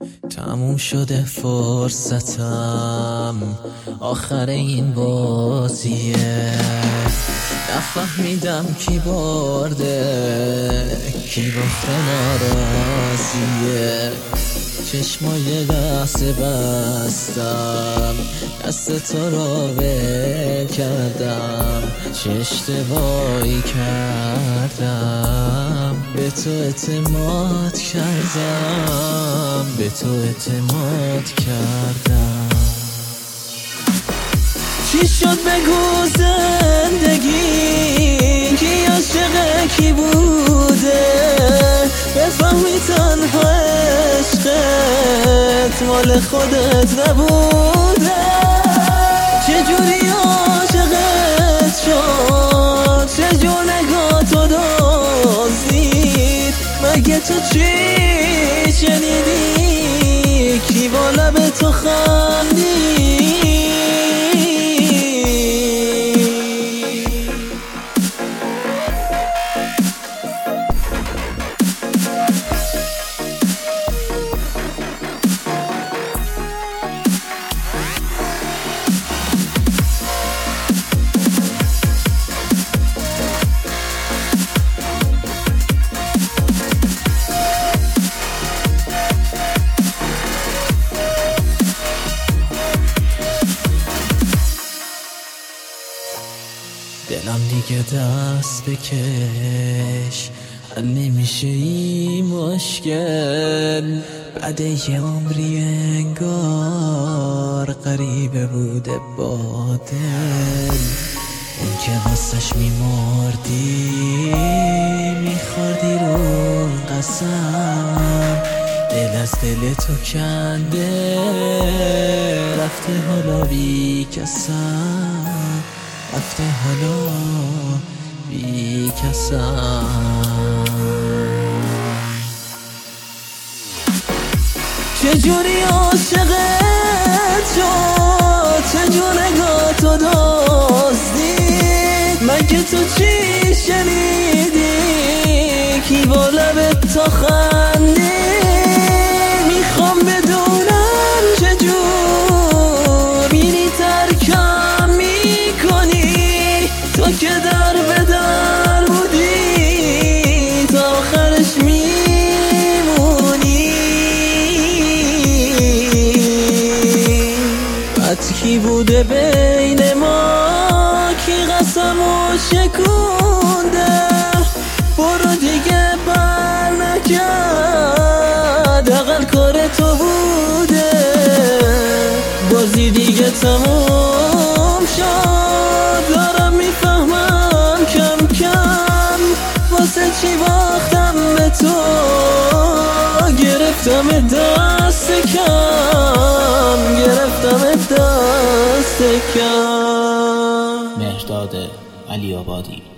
تموم شده فرصتم، آخر این بازیه. نفهمیدم کی برده کی باخته ناراضیه. چشمای لحظه بستم، دست تو را ول کردم. چه اشتباهی کردم، به تو اعتماد کردم، به تو اعتماد کردم. چی شد بگو زندگی، کی عاشق کی بوده؟ بفهمی تنها عشقت مال خودت نبوده. چجوری عاشقت شد، چجور نگاه تو دزدید؟ مگه تو چی شنیدی، کی با لب تو خندید؟ دلم دیگه دست بکش، نمیشه این مشکل. بعد یه عمری انگار غریبه بوده با دل. اون که واسش میمردی میخوردی رو قسم. دل از دل تو کنده رفته حالا بی کسم، رفته حالا بی کسم. چجوری عاشقت شد، چجور نگاه تو دزدید؟ مگه تو چی شنیدی، کی با لبت تو خندید؟ میخوام بدونم چجور بینی ترکم میکنی، تو که در به در بودی تا آخرش میمونی. بعد کی بوده بین ما، کی قسمو شکونده؟ برو دیگه بر نگرد، حداقل کار تو بوده. بازی دیگه تموم شد، دارم میفهمم کم کم واسه چی باختم به تو. گرفتم دست کم، گرفتم دست کم. مهرداد علی آبادی.